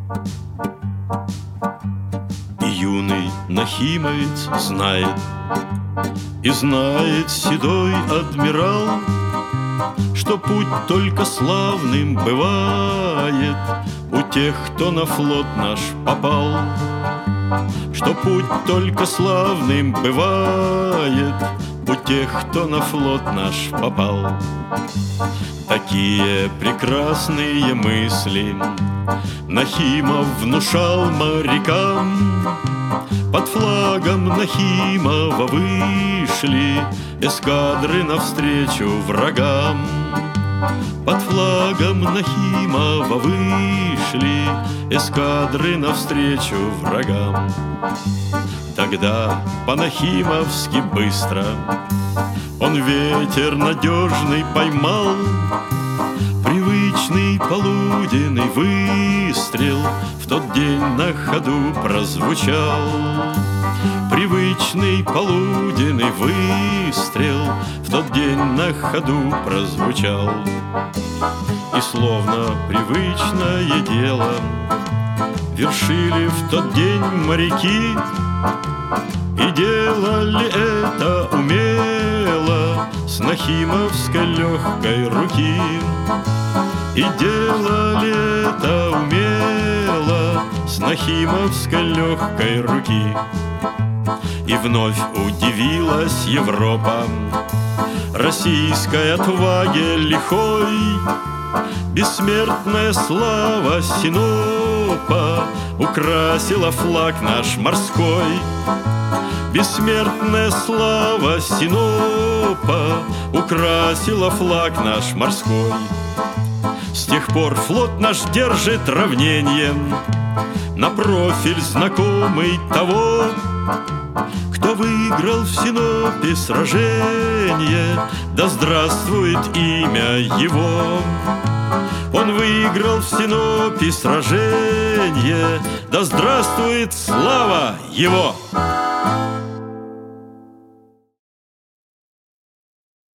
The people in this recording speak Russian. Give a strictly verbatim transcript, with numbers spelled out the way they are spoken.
И юный нахимовец знает, и знает седой адмирал, что путь только славным бывает у тех, кто на флот наш попал. Что путь только славным бывает у тех, кто на флот наш попал. Такие прекрасные мысли Нахимов внушал морякам. Под флагом Нахимова вышли эскадры навстречу врагам. Под флагом Нахимова вышли эскадры навстречу врагам. Тогда по-нахимовски быстро он ветер надежный поймал. Привычный полуденный выстрел в тот день на ходу прозвучал. Привычный полуденный выстрел в тот день на ходу прозвучал. И словно привычное дело вершили в тот день моряки. И делали это умело с нахимовской легкой руки. И делали это умело с нахимовской легкой руки. И вновь удивилась Европа российской отваге лихой. Бессмертная слава Синопа украсила флаг наш морской. Бессмертная слава Синопа украсила флаг наш морской. С тех пор флот наш держит равнение на профиль знакомый того, кто выиграл в Синопе сражение. Да здравствует имя его! Он выиграл в Синопе сражение. Да здравствует слава его!